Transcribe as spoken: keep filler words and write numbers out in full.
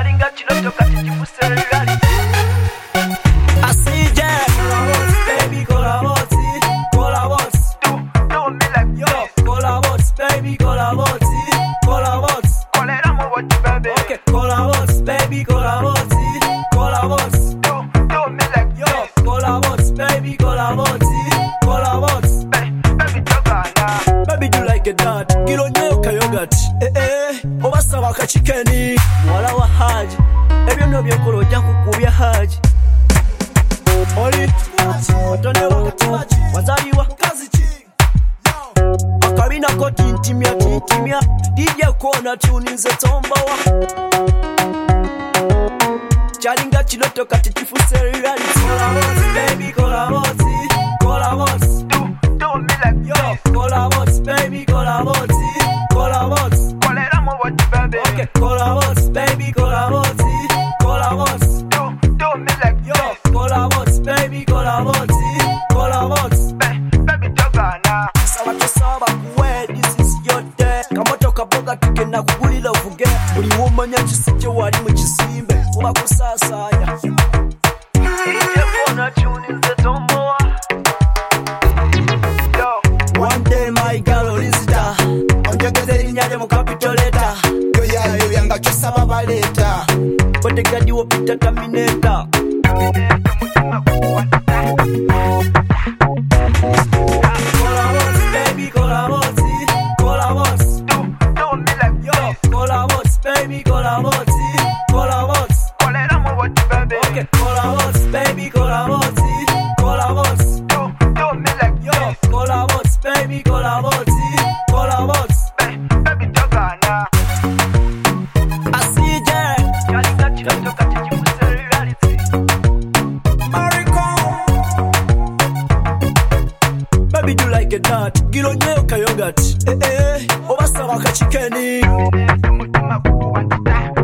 Chalinga chiloto kati chifuse reality. I see Jack. Baby, colaboti, colaboti. Do, do me like yo. Colaboti, baby, colaboti, colaboti. Colera mo what baby. Okay, colaboti, baby, colaboti, colaboti. Do, do me like yo. Colaboti, baby, colaboti, colaboti. Baby, jogana. Baby, do like a dad. Gilo nyoka yogurt. Eh eh. Obasaba kachikeni. Wala wa haji. Ebyo no byekola ojja kukubya haji. Oli watone wakati wazaliwa kazi chi akabina ko tintimya tintimya D J kona tuninze tombowa chalinga chiloto kati chifuse reality. Colaboti, baby, colaboti, colaboti. Do, do me like yo. Colaboti, baby, colaboti, colaboti. Colera mo what baby. Okay, colaboti, baby, colaboti, colaboti. Do, do me like yo. Colaboti, baby, colaboti, colaboti. Baby, jogana. Saba to saba kuwe, this is your day. Kamoto kaboga tukena kugulila uvuge. Buli womanya chisije wali mu kisimbe. Kuba kusasanya. Ije kona tuninze tombowa. Yo. One day my girl Lizita onjegeze linyaje mu capital letter. Yo ya yo yanga chosaba baleta. Kote gadi wo pita terminator. Colaboti, baby, colaboti, colaboti. Do, do me like yo. Colaboti, baby, colaboti, colaboti. Colera mo what baby. Okay, colaboti, baby, colaboti, colaboti. Do, do me like yo. Colaboti, baby, colaboti, colaboti. Baby, jogana. I see Jack. Chalinga chiloto kati chifuse reality. Baby, do like a nut. Gilo nyoka yogurt. Eh eh. Obasaba kachikeni. Mutima kuwanta.